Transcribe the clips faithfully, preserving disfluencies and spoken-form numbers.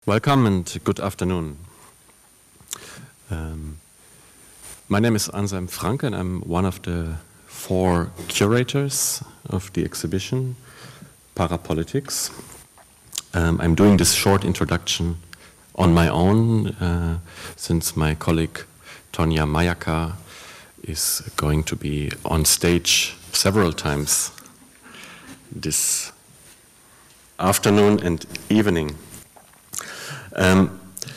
Welcome and good afternoon. Um, my name is Anselm Franke and I'm one of the four curators of the exhibition Parapolitics. Um, I'm doing this short introduction on my own uh, since my colleague Tonia Majaka is going to be on stage several times this afternoon and evening. Um,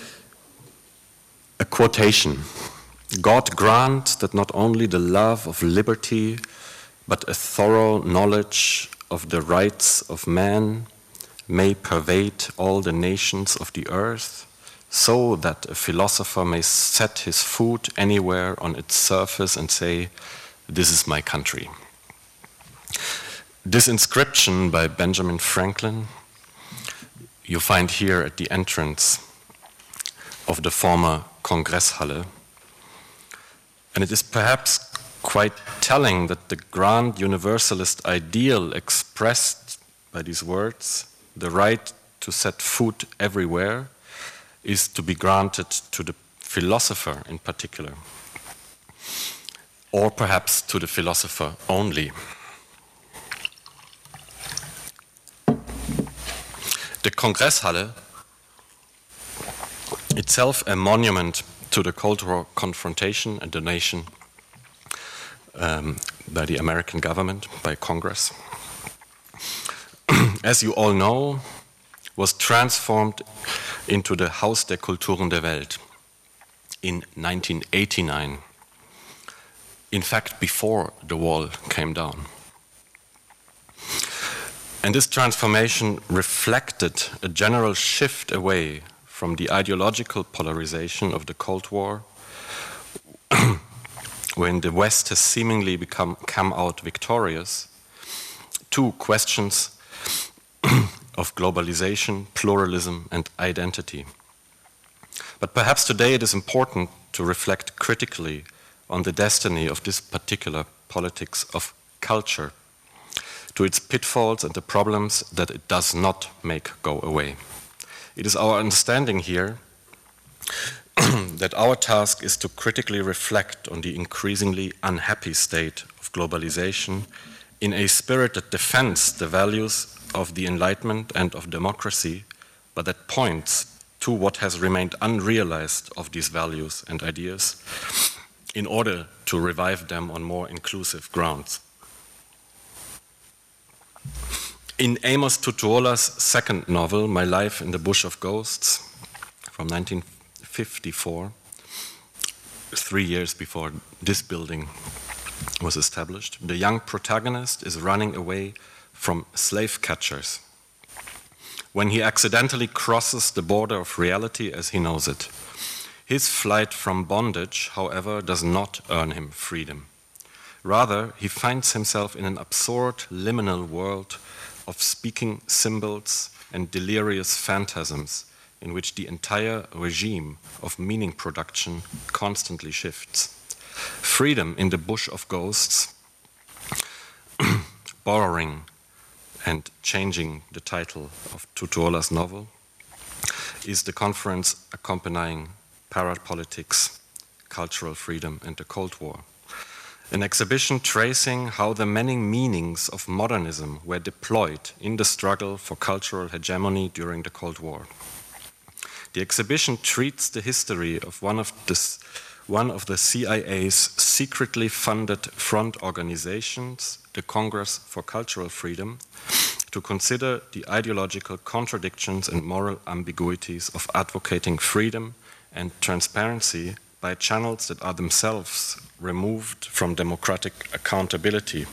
a quotation. God grant that not only the love of liberty, but a thorough knowledge of the rights of man may pervade all the nations of the earth, so that a philosopher may set his foot anywhere on its surface and say, "This is my country." This inscription by Benjamin Franklin you find here at the entrance of the former Kongresshalle. And it is perhaps quite telling that the grand universalist ideal expressed by these words, the right to set foot everywhere, is to be granted to the philosopher in particular, or perhaps to the philosopher only. The Kongresshalle, itself a monument to the Cold War confrontation and donation um, by the American government, by Congress, as you all know, was transformed into the Haus der Kulturen der Welt in nineteen eighty-nine. In fact, before the wall came down. And this transformation reflected a general shift away from the ideological polarization of the Cold War, when the West has seemingly become come out victorious, to questions of globalization, pluralism, and identity. But perhaps today it is important to reflect critically on the destiny of this particular politics of culture, to its pitfalls and the problems that it does not make go away. It is our understanding here that our task is to critically reflect on the increasingly unhappy state of globalization in a spirit that defends the values of the Enlightenment and of democracy, but that points to what has remained unrealized of these values and ideas in order to revive them on more inclusive grounds. In Amos Tutuola's second novel, My Life in the Bush of Ghosts, from nineteen fifty-four, three years before this building was established, the young protagonist is running away from slave catchers when he accidentally crosses the border of reality as he knows it. His flight from bondage, however, does not earn him freedom. Rather, he finds himself in an absurd liminal world of speaking symbols and delirious phantasms in which the entire regime of meaning production constantly shifts. Freedom in the Bush of Ghosts, borrowing and changing the title of Tutuola's novel, is the conference accompanying Parapolitics, Cultural Freedom and the Cold War. An exhibition tracing how the many meanings of modernism were deployed in the struggle for cultural hegemony during the Cold War. The exhibition treats the history of one of, this, one of the C I A's secretly funded front organizations, the Congress for Cultural Freedom, to consider the ideological contradictions and moral ambiguities of advocating freedom and transparency by channels that are themselves removed from democratic accountability.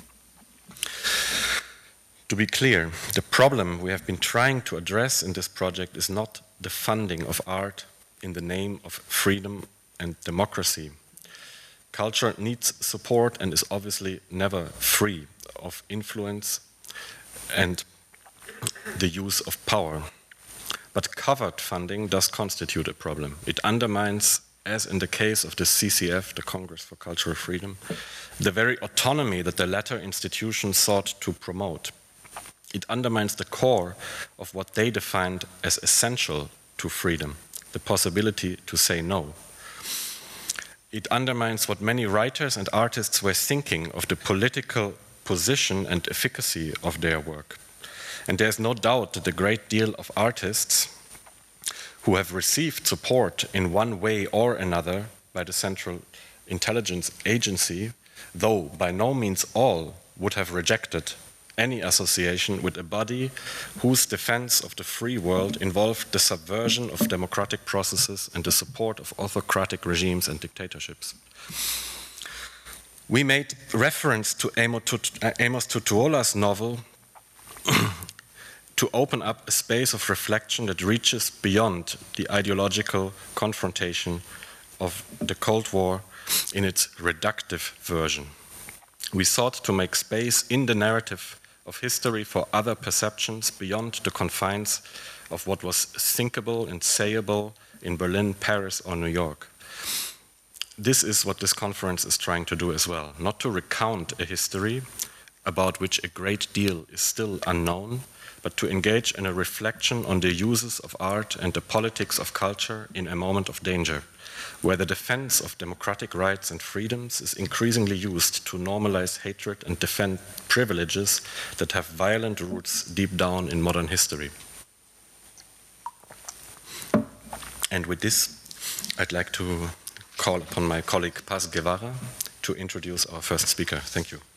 To be clear, the problem we have been trying to address in this project is not the funding of art in the name of freedom and democracy. Culture needs support and is obviously never free of influence and the use of power. But covered funding does constitute a problem. It undermines, as in the case of the C C F, the Congress for Cultural Freedom, the very autonomy that the latter institution sought to promote. It undermines the core of what they defined as essential to freedom, the possibility to say no. It undermines what many writers and artists were thinking of the political position and efficacy of their work. And there's no doubt that a great deal of artists who have received support in one way or another by the Central Intelligence Agency, though by no means all, would have rejected any association with a body whose defense of the free world involved the subversion of democratic processes and the support of autocratic regimes and dictatorships. We made reference to Amos Tutuola's novel to open up a space of reflection that reaches beyond the ideological confrontation of the Cold War in its reductive version. We sought to make space in the narrative of history for other perceptions beyond the confines of what was thinkable and sayable in Berlin, Paris, or New York. This is what this conference is trying to do as well, not to recount a history about which a great deal is still unknown, but to engage in a reflection on the uses of art and the politics of culture in a moment of danger, where the defense of democratic rights and freedoms is increasingly used to normalize hatred and defend privileges that have violent roots deep down in modern history. And with this, I'd like to call upon my colleague Paz Guevara to introduce our first speaker. Thank you.